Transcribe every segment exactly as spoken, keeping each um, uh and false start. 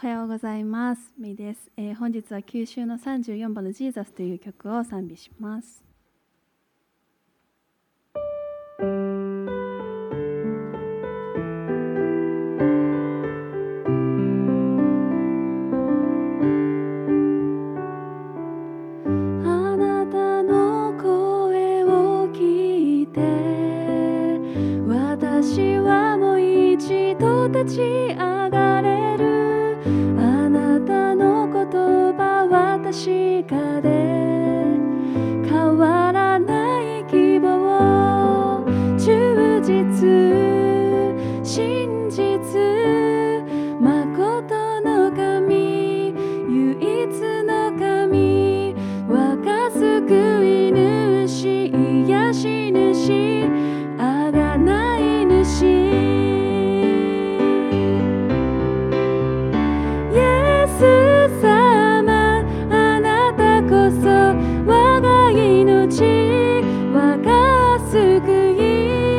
はようございます。みーです、えー、本日はきゅう週のさんじゅうよんばんのジーザスという曲を賛美します。あなたの声を聞いて私はもう一度立ち上がれる。あなたの言葉は確かで変わらない希望、忠実真実誠の神、唯一の神、我が救い主、癒し主、あがない主、イエス様、あなたこそ我が命、我が救い。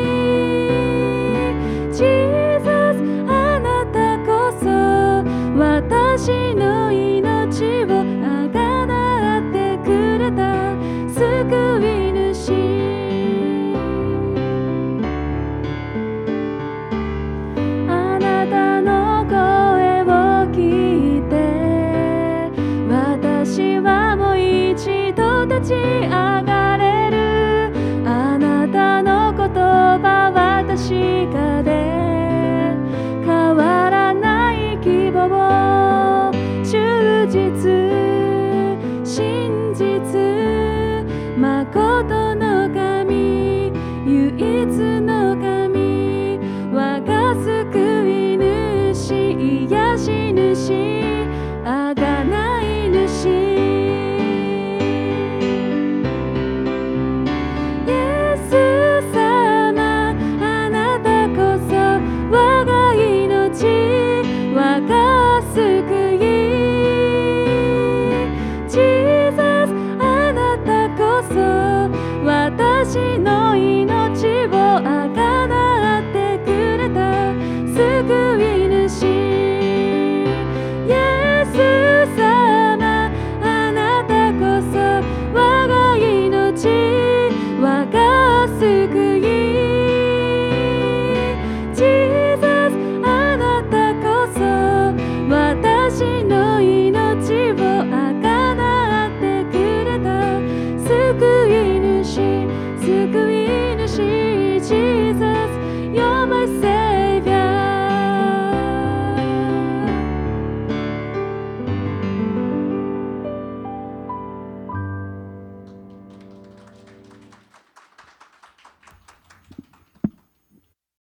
ジーザス、あなたこそ私の命をあがなってくれた救い主。あなたの声を聞いて私はもう一度立ち上がれる。あなたの言葉は確かで変わらない希望、忠実